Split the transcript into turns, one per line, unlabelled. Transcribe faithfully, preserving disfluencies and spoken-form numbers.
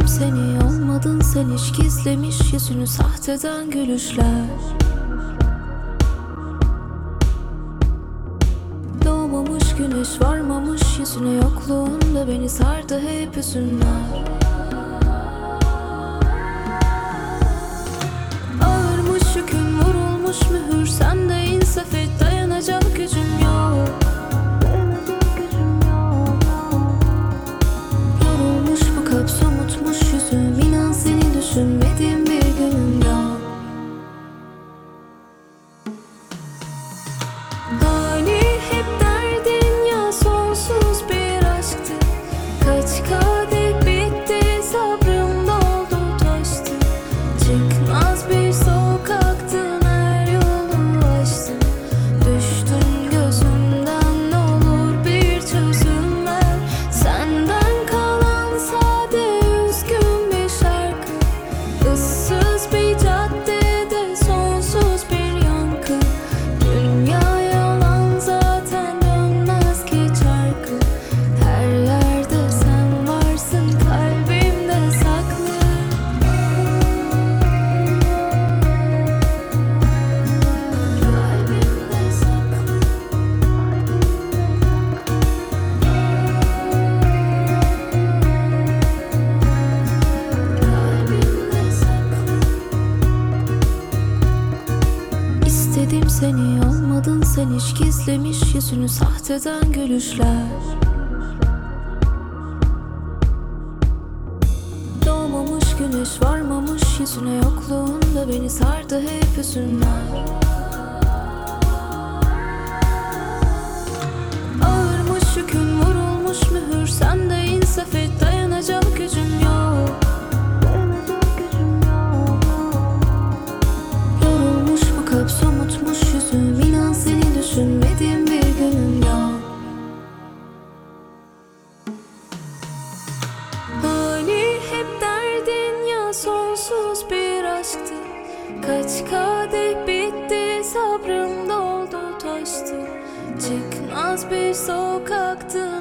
İstedim seni, olmadın sen, hiç gizlemiş yüzünü sahteden gülüşler. Doğmamış güneş varmamış yüzüne, yokluğunda beni sardı hep hüzünler. Ağırmış yükün, vurulmuş mühür, sen de insaf et, dayanacak gücüm yok. Yorulmuş bu kalp, somutmuş yüzüm, inan seni düşünmediğim bir günüm yok. Hani hep derdin ya sonsuz bir aşktı, kaç kadeh bitti, sabrım doldu taştı. Çıkmaz bir sokaktın, her yolu açtım. Düştün gözümden, ne olur bir çözüm ver. Senden kalan sade üzgün bir şarkı, ıssız bir caddede sonsuz bir yankı. Dünya yalan zaten, dönmez ki çarkı. Her yerde sen varsın, kalbimde saklı. Kalbimde saklı. Kalbimde saklı. İstedim seni, olmadın sen, hiç gizlemiş yüzünü sahteden gülüşler. Doğmamış güneş varmamış yüzüne, yokluğunda beni sardı hep hüzünler. Ağırmış yükün, vurulmuş mühür, sen de insaf et, dayanacak gücüm yok. Yorulmuş bu kalp, somutmuş yüzüm, inan seni düşünmediğim bir günüm yok. Hani hep derdin ya sonsuz bir aşktı, kaç kadeh bitti, sabrım doldu taştı. Çıkmaz bir sokaktı,